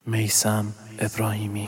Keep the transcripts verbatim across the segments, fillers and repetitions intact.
میثم ابراهیمی.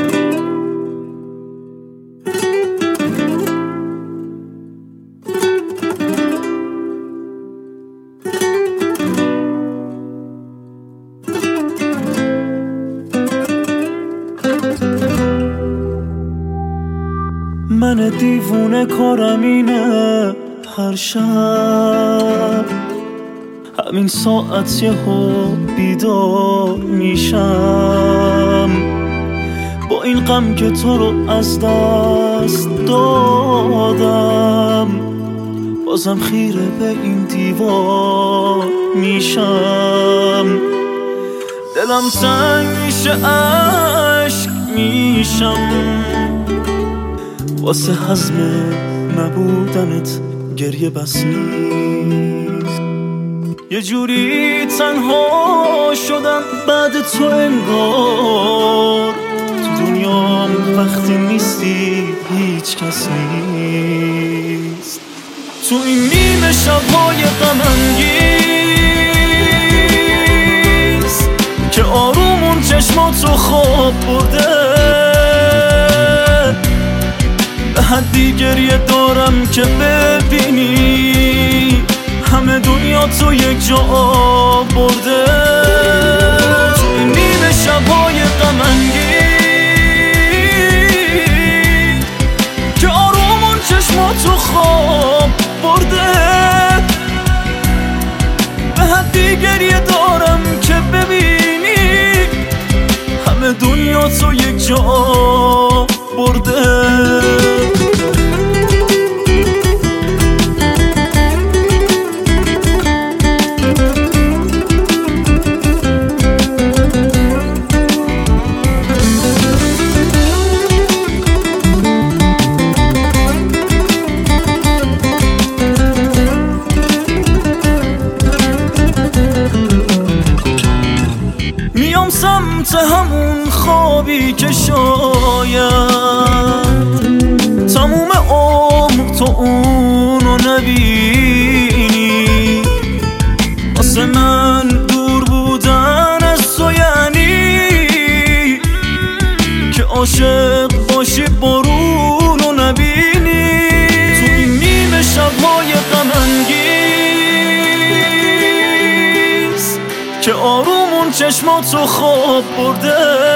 من دیوونه کارم اینه، هر شب همین ساعت یهو بیدار میشم، با این غم که تو رو از دست دادم، بازم خیره به این دیوار میشم. دلم تنگ میشه، عشق میشم، واسه حزم نبودنت گریه بس نیست. یه جوری تنها شدم بعد تو، انگار تو دنیام وقتی نیستی هیچ کس نیست. تو این نیمه شبهای غم انگیز که آرومون چشماتو خواب برده، به حدی گریه دارم که ببینی همه دنیا تو یک جا برده. تو این نیمه شبهای غم انگیز که آرومون چشماتو خواب برده، به حدی گریه دارم که ببینی همه دنیا تو یک جا برده. میام سمت همون خوابی که شاید تموم عمر تو اونو نبینی. واسه من دور بودن از تو یعنی که عاشق باشی بارونو نبینی. تو این نیمه شبهای غم انگیز که آرومون چشماتو خواب برده،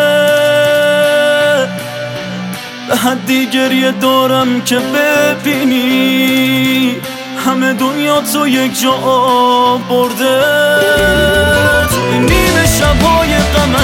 به حدی گریه دارم که ببینی همه دنیا تو یک جا برده. تو این نیمه شبهای غم